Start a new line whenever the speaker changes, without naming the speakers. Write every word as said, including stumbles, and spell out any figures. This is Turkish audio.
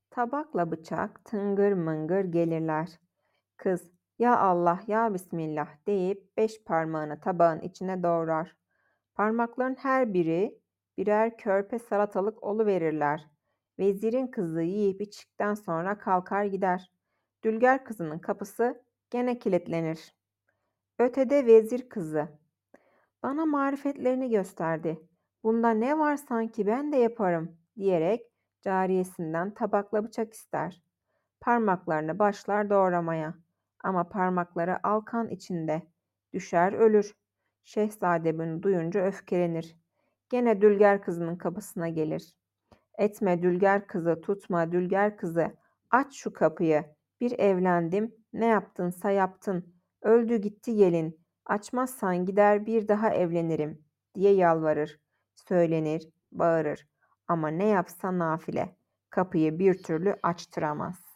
Tabakla bıçak tıngır mıngır gelirler. Kız "Ya Allah ya Bismillah" deyip beş parmağını tabağın içine doğrar. Parmakların her biri birer körpe salatalık oluverirler. Vezirin kızı yiyip içtikten sonra kalkar gider. Dülger kızının kapısı gene kilitlenir. Ötede vezir kızı "Bana marifetlerini gösterdi. Bunda ne var sanki ben de yaparım" diyerek cariyesinden tabakla bıçak ister. Parmaklarını başlar doğramaya. Ama parmakları alkan içinde. Düşer ölür. Şehzade bunu duyunca öfkelenir. Gene Dülger kızının kapısına gelir. "Etme Dülger kızı, tutma Dülger kızı. Aç şu kapıyı. Bir evlendim, ne yaptınsa yaptın. Öldü gitti gelin. Açmazsan gider bir daha evlenirim" diye yalvarır. Söylenir, bağırır. Ama ne yapsa nafile. Kapıyı bir türlü açtıramaz.